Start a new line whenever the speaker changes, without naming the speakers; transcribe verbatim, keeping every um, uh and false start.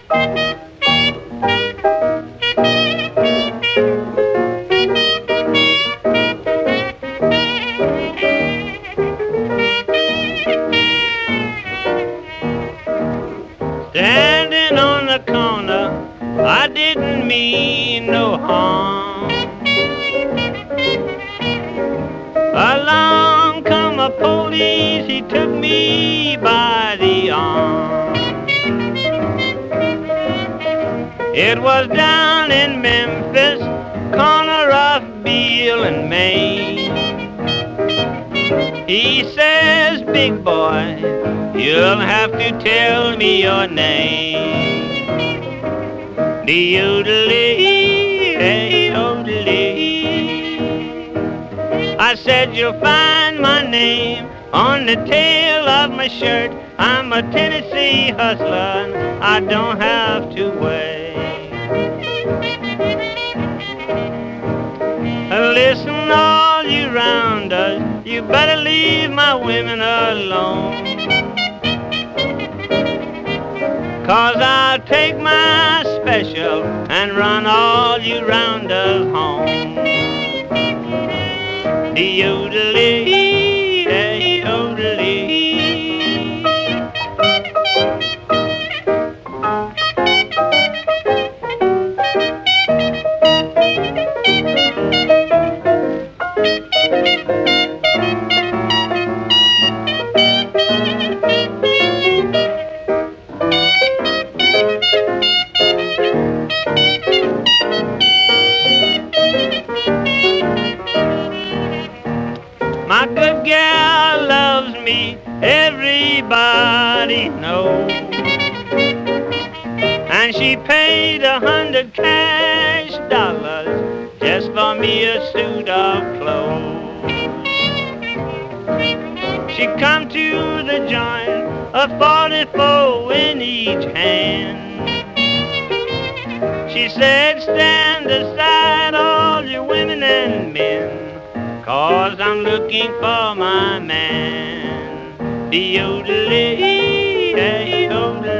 Standing on the corner, I didn't mean no harm. Along come a police, he took me by the arm. It was down in Memphis, corner of Beale and Main. He says, big boy, you'll have to tell me your name. De-yodelee, hey-yodelee. I said you'll find my name on the tail of my shirt. I'm a Tennessee hustler, I don't have to wait. Listen, all you rounders, you better leave my women alone. 'Cause I'll take my special and run all you rounders home. De-yodelee, hey-yodelee. My good gal loves me, everybody knows. And she paid a hundred cash dollars just for me a suit of clothes. She come to the joint, a forty-four in each hand. She said, stand aside all you women and men, 'cause I'm looking for my man. De-yodelee, hey-yodelee.